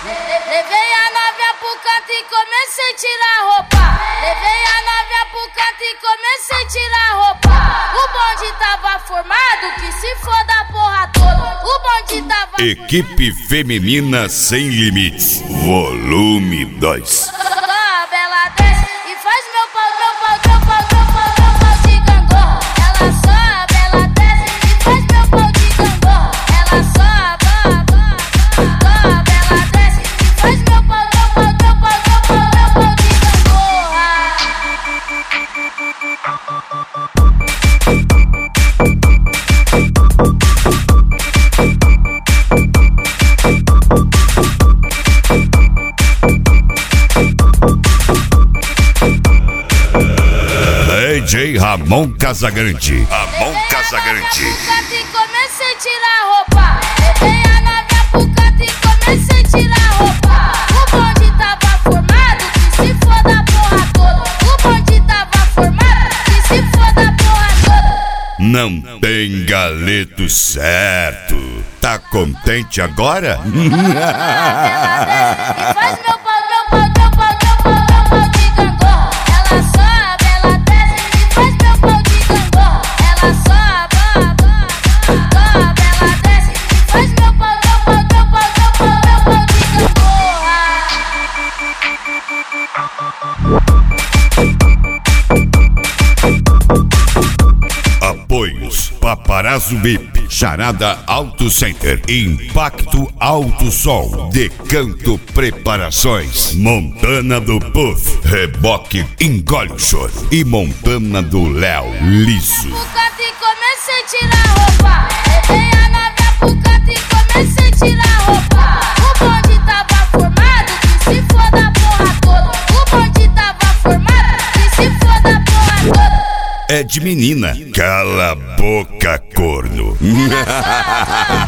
Levei a novinha pro canto e comecei a tirar a roupa. Levei a novinha pro canto e comecei a tirar a roupa. O bonde tava formado, que se foda a porra toda. O bonde tava... Equipe Feminina Sem Limites, volume 2. A bela desce e faz meu pau de gangorra. Ela só a bela desce e faz meu pau de gangorra. Ela só a bela desce e faz meu pau de DJ Ramon Casagrande. Ramon Casagrande. E comecei a tirar a roupa. Levei a novinha pro canto e comecei a tirar a roupa. O bonde tava formado, que se foda a porra toda. O bonde tava formado, que se foda a porra toda. Não tem galeto certo. Tá contente agora? E faz meu pau de gangorra. Ela só a bela desce e faz meu pau de gangorra. Ela só a bela desce e faz meu pau de gangorra. Apoios: Paparazzo VIP, Charada Auto Center, Impacto Alto Som, Decanto Preparações, Montana do Puff, Reboque Engole o Choro e Montana do Léo Liso. Pro canto e comecei a tirar a roupa. Levei a novinha pro canto e comecei a tirar a roupa. O bonde tava formado, que se foda a porra toda. O bonde tava formado, que se foda a porra toda. É de menina. Cala a boca, corno.